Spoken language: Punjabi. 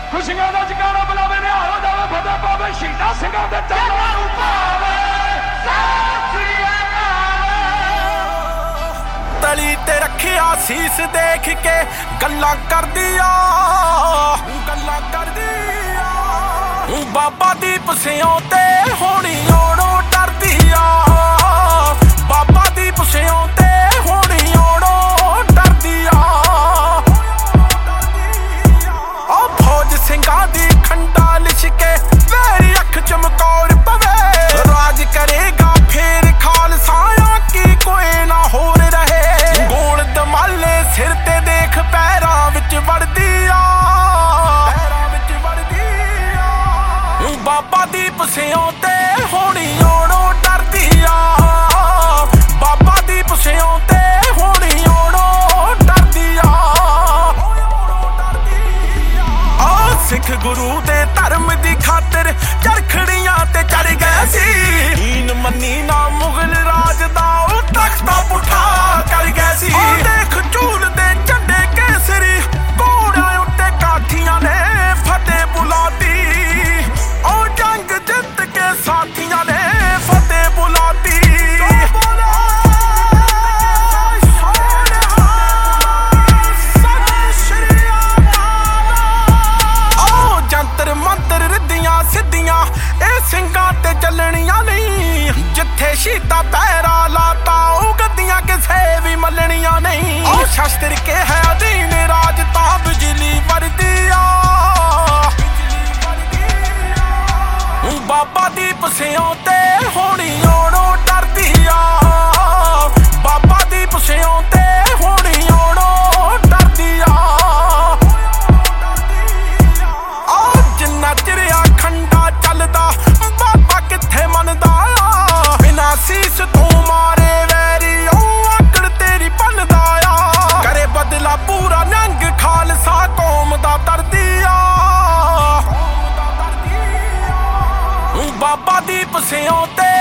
ਖੁਸ਼ੀਆਂ ਦਾ ਜਗਾਣਾ ਬੁਲਾਵੇ ਨਿਹਾਲ ਹੋ ਜਾਵੇ ਫਤਿਹ ਪਾਵੇ ਸ਼ਹੀਦਾਂ ਸਿੰਘਾਂ ਦੇ ਚਰਨਾਂ ਨੂੰ ਪਾਵੇ ਤਲੀ ਤੇ ਰੱਖਿਆ ਸੀਸ ਦੇਖ ਕੇ ਗੱਲਾਂ ਕਰਦੀ ਆ ਬਾਬਾ ਦੀਪ ਸਿਉਂ ਤੇ ਹੋਣੀ ਓੜੋਂ ਡਰਦੀ ਆ ਬਾਬਾ ਦੀਪ ਸਿਉਂ ਤੇ ਹੋਣੀ ਓੜੋਂ ਡਰਦੀ ਆ ਉਹ ਫੌਜ ਸਿੰਘਾਂ ਦੀ ਖੰਡਾ ਲਿਸ਼ਕੇ ਮੇਰੀ ਅੱਖ ਚਮਕੌਰ ਪਵੇ ਰਾਜ ਕਰੇਗਾ ਫੇਰ ਖਾਲਸਾ ਕੀ ਕੋਈ ਨਾ ਹੋਰ ਰਹੇ ਗੋਲ ਦਮਾਲੇ ਸਿਰ ਤੇ ਦੇਖ ਪੈਰਾਂ ਵਿੱਚ ਵੜਦੀ ਆ ਬਾਬਾ ਦੀਪ ਸਿਉਂ ਤੇ ਹੋਣੀ ਓੜੋਂ ਡਰਦੀ ਆ ਬਾਬਾ ਦੀਪ ਸਿਉਂ ਤੇ ਹੋਣੀ ਓੜੋਂ ਡਰਦੀ ਆ ਸਿੱਖ ਗੁਰੂ ਦੇ ਧਰਮ ਦੀ ਖਾਤਰ ਚਰਖੜੀਆਂ ਤੇ ਚੜ ਗਏ ਸੀ ਹੀਨ ਮੰਨੀ ਨਾ ਮੁਗਲ ਰਾਜ ਦਾ ਉਹ ਤਖਤਾ ਪੁੱਠਾ ਕਰ ਗਏ ਸੀ ਦੇਖ ਝੂਲ ਦੇ ਝੰਡੇ ਕੇਸਰੀ ਘੋੜਿਆਂ ਉੱਤੇ ਕਾਠੀਆਂ ਨੇ ਫਤਿਹ ਬੁਲਾਤੀ ਉਹ ਜੰਗ ਜਿੱਤ ਕੇ ਸਾਥੀਆਂ ਨੇ ਫਤਿਹ ਬੁਲਾਤੀ ਜੰਤਰ ਮੰਤਰ ਰਿੱਧੀਆਂ ਸਿੱਧੀਆਂ ਇਹ ਸਿੰਘਾਂ ਤੇ ਚੱਲਣੀਆਂ ਨਹੀਂ ਜਿੱਥੇ ਸ਼ਹੀਦਾਂ ਪੈਰਾ ਲਾਤਾ ਉਹ ਗੱਦੀਆਂ ਕਿਸੇ ਵੀ ਮੱਲਣੀਆਂ ਨਹੀਂ ਉਹ ਸ਼ਸਤਰ ਕੇ ਹੈ ਅਧੀਨ ਰਾਜ ਤਾਂ ਬਿਜਲੀ ਵਰਦੀ ਆ ਬਾਬਾ ਦੀਪ ਸਿਉਂ ਤੇ ਹੋਣੀ ਓੜੋਂ ਡਰਦੀ ਆ ਬਾਬਾ ਦੀਪ ਸਿਉਂ ਤੇ ਹੋਣੀ ਓੜੋਂ ਡਰਦੀ ਆ ਜਿੰਨਾ ਚਿਰਿਆ ਖੰਡਾ ਚੱਲਦਾ ਬਾਬਾ ਕਿੱਥੇ ਮੰਨਦਾ ਆ ਬਿਨਾਂ ਸੀਸ ਤੂੰ ਮਾਰੇ ਵੈਰੀ ਉਹ ਆਕੜ ਤੇਰੀ ਭੰਨਦਾ ਆ ਕਰੇ ਬਦਲਾ ਪੂਰਾ ਨੰਗ ਖਾਲਸਾ ਕੌਮ ਦਾ ਦਰਦੀ ਆ ਬਾਬਾ ਦੀਪ ਸਿਉਂ ਤੇ